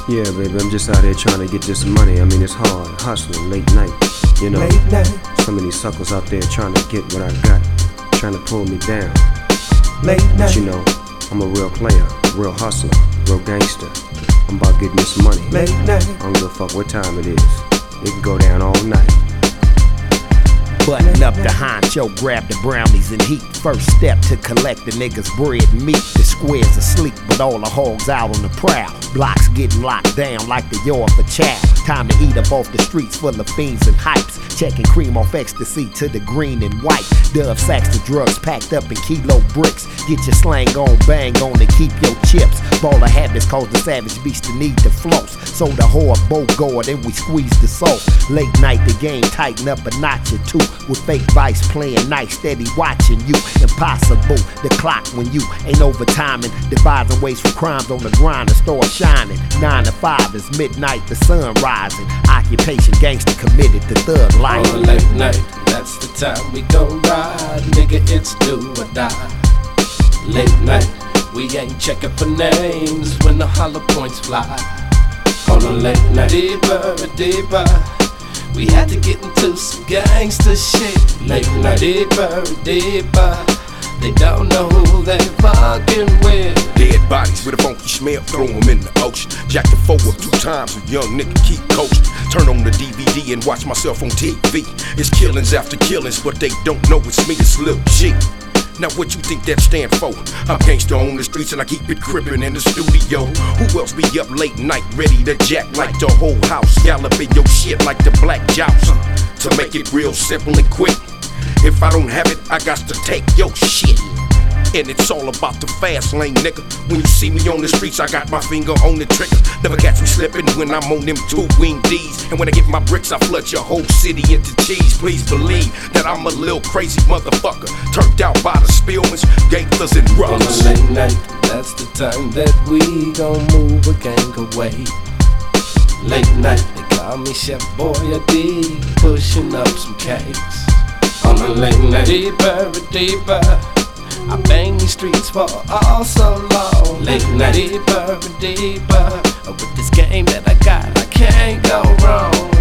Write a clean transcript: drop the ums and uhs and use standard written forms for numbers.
Yeah, baby, I'm just out here trying to get this money. I mean, it's hard, hustling, late night, you know. Late night. So many suckers out there trying to get what I got, trying to pull me down. Late night. But you know, I'm a real player, real hustler, real gangster. I'm about getting this money. Late night. I don't give a fuck what time it is. It can go down all night. Button up the honcho, grab the brownies and heat. First step to collect the niggas' bread and meat. The squares asleep, but all the hogs out on the prowl. Blocks getting locked down like the yard for chow. Time to eat up off the streets full of fiends and hypes. Checking cream off ecstasy to the green and white. Dove sacks the drugs packed up in kilo bricks. Get your slang on, bang on, and keep your chips. Ball of habits cause the savage beast to need to floss. So the whore both guard and we squeeze the soul. Late night the game tighten up a notch or two. With fake vice playing nice, steady watching you. Impossible, the clock when you ain't overtiming. Devising ways for crimes on the grind to start shining. 9 to 5 is midnight, the sun rising. Occupation gangster committed to thug life. On a late night, that's the time we gon' ride. Nigga, it's do or die. Late night, we ain't checking for names when the hollow points fly. On a late night, deeper, deeper, we had to get into some gangster shit. Late night, deeper, deeper, they don't know who they fucking with. Dead bodies with a funky smell, throw them in the ocean. Jack the 4 up 2 times, a young nigga keep coasting. Turn on the DVD and watch myself on TV. It's killings after killings, but they don't know it's me, it's Lil G. Now what you think that stand for? I'm gangsta on the streets and I keep it crippin' in the studio. Who else be up late night ready to jack like the whole house? Galloping your shit like the Black Joust. To make it real simple and quick, if I don't have it, I got to take your shit. And it's all about the fast lane, nigga. When you see me on the streets, I got my finger on the trigger. Never catch me slipping when I'm on them 2-wing D's. And when I get my bricks, I flood your whole city into cheese. Please believe that I'm a little crazy motherfucker, turned out by the Spillmans, gangsters and On a runners. late night, that's the time that we gon' move a gang away. Late night, they call me Chef Boy D, pushing up some cakes. On a late night, deeper, deeper, I bang these streets for all so long. Late night, deeper, deeper, with this game that I got, I can't go wrong.